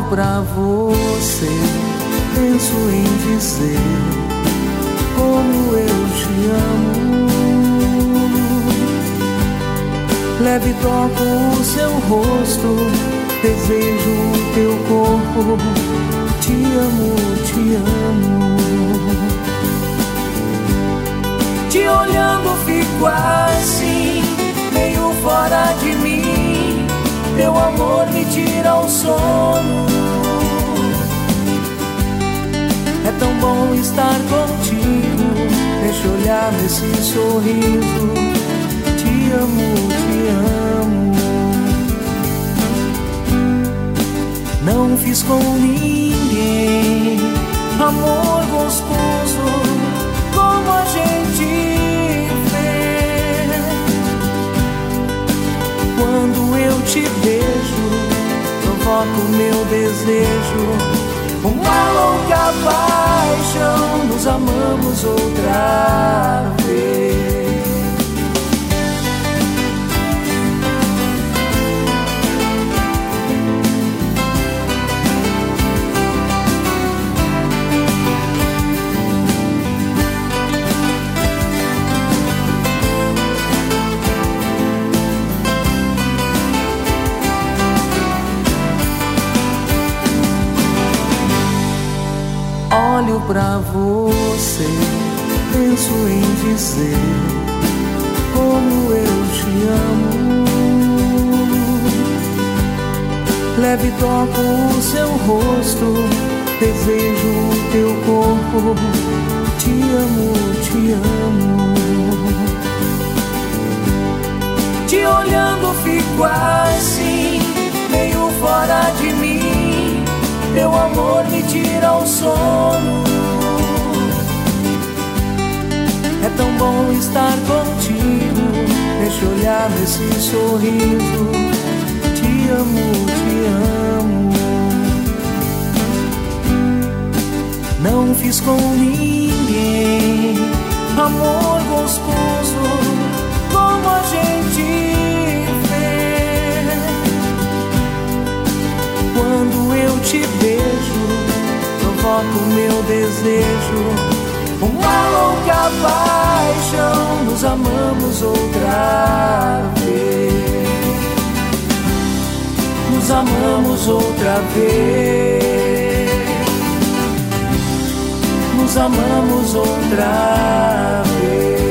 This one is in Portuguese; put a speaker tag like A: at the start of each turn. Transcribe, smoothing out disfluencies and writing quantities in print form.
A: pra você, penso em dizer como eu te amo. Leve toco o seu rosto, desejo o teu corpo. Te amo, te amo. Te olhando fico assim, meio fora de mim. Teu amor me tira o sono. É tão bom estar contigo. Deixa eu olhar nesse sorriso. Te amo, te amo. Não fiz com ninguém amor gostoso como a gente fez. Quando eu te beijo, provoco meu desejo. Uma louca paixão, nos amamos outra vez. Olho pra você, penso em dizer como eu te amo. Leve toco o seu rosto, desejo o teu corpo. Te amo, te amo. Te olhando fico assim, meio fora de mim. Teu amor me tira o sono. É tão bom estar contigo. Deixa eu olhar nesse sorriso. Te amo, te amo. Não fiz com ninguém amor gostoso como a gente fez. Quando eu te beijo, provoco meu desejo. Uma louca paixão, nos amamos outra vez. Nos amamos outra vez. Nos amamos outra vez.